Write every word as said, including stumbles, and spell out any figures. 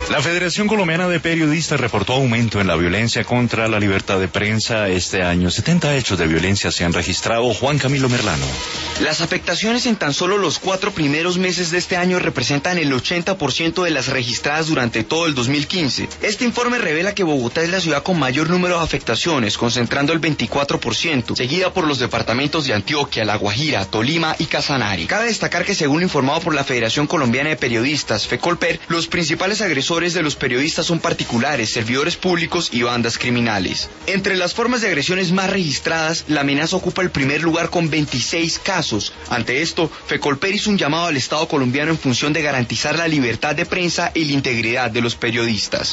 La Federación Colombiana de Periodistas reportó aumento en la violencia contra la libertad de prensa este año. setenta hechos de violencia se han registrado. Juan Camilo Merlano. Las afectaciones en tan solo los cuatro primeros meses de este año representan el ochenta por ciento de las registradas durante todo el dos mil quince. Este informe revela que Bogotá es la ciudad con mayor número de afectaciones, concentrando el veinticuatro por ciento, seguida por los departamentos de Antioquia, La Guajira, Tolima y Casanare. Cabe destacar que, según lo informado por la Federación Colombiana de Periodistas, FECOLPER, los principales agresores de los periodistas son particulares, servidores públicos y bandas criminales. Entre las formas de agresiones más registradas, la amenaza ocupa el primer lugar con veintiséis casos. Ante esto, FECOLPER hizo un llamado al Estado colombiano en función de garantizar la libertad de prensa y la integridad de los periodistas.